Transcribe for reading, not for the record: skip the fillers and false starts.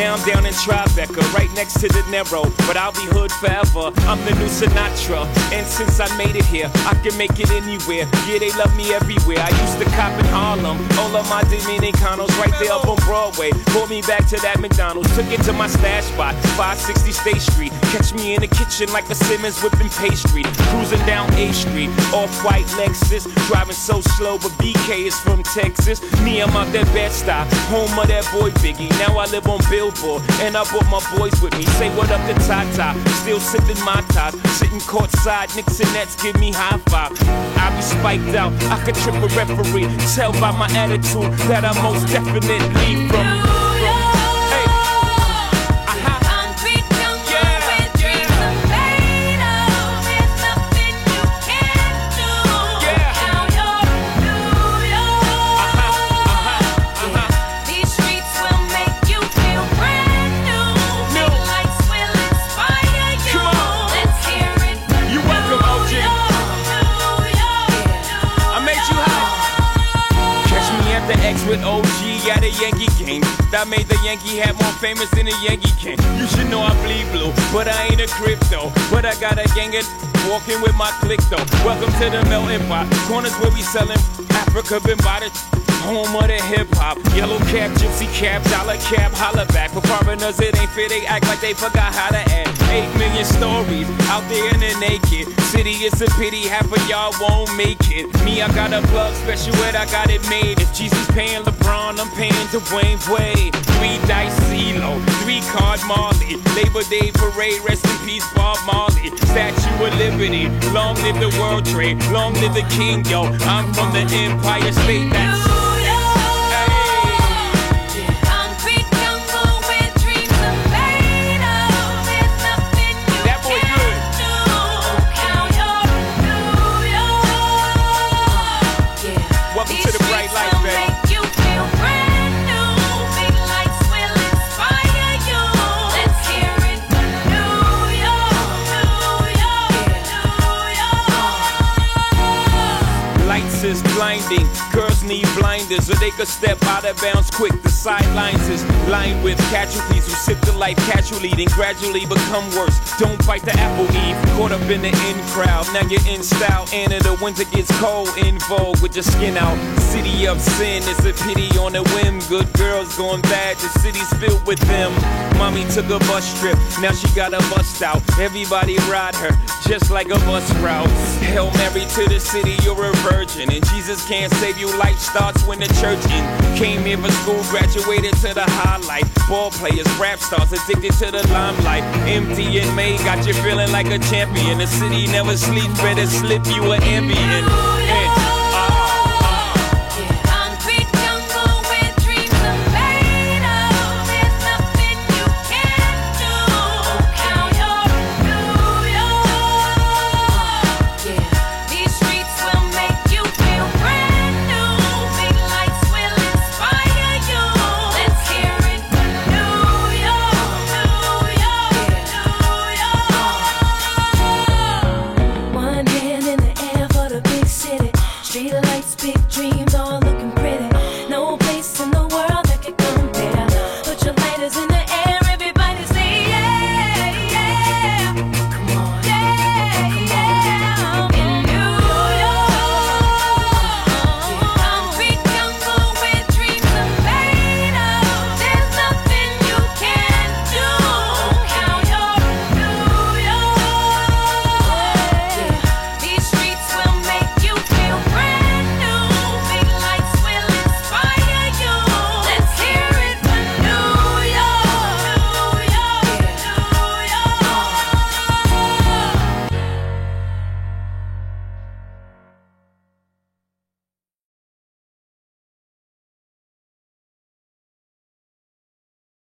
now I'm down in Tribeca, right next to De Niro, but I'll be hood forever. I'm the new Sinatra, and since I made it here, I can make it anywhere. Yeah, they love me everywhere. I used to cop in Harlem, all of my Dominicanos right there up on Broadway. Pulled me back to that McDonald's, took it to my stash spot, 560 State Street. Catch me in the kitchen like a Simmons whipping pastry. Cruising down A Street, off-white Lexus, driving so slow, but BK is from Texas. Me, I'm out that Bed-Stuy, home of that boy Biggie. Now I live on Billboard, and I brought my boys with me. Say what up to Tata, still sipping my ties, sitting courtside, Knicks and Nets give me high five. I be spiked out, I could trip a referee. Tell by my attitude that I most definitely from. With OG at a Yankee game that made the Yankee hat more famous than a Yankee can. You should know I bleed blue, but I ain't a crypto. But I got a gang of walking with my click though. Welcome to the melting pot. Corners where we selling Africa been by the home of the hip-hop. Yellow cap, gypsy cap, dollar cap, holla back. For foreigners it ain't fair, they act like they forgot how to act. 8 million stories out there in the naked city. It's a pity half of y'all won't make it. Me, I got a plug special ed, I got it made. If Jesus paying LeBron, I'm paying Dwayne Wade. 3 dice CeeLo, 3 card Marley. Labor Day parade, rest in peace Bob Marley. Statue of Liberty, long live the World Trade, long live the King, yo. I'm from the Empire State, that's is blinding. Girls need blinders or they could step out of bounds quick. The sidelines is lined with casualties who sip the life casually, then gradually become worse. Don't bite the apple eve. Caught up in the in crowd, now you're in style. And in the winter gets cold, in vogue with your skin out. City of sin, it's a pity on a whim. Good girls going bad, the city's filled with them. Mommy took a bus trip, now she got a bust out. Everybody ride her, just like a bus route. Hail Mary to the city, you're a virgin. And Jesus can't save you, life starts when the church in. Came here for school, graduated to the highlight. Ball players, rap stars, addicted to the limelight. Empty and May got you feeling like a champion. The city never sleeps, better slip you an Ambien.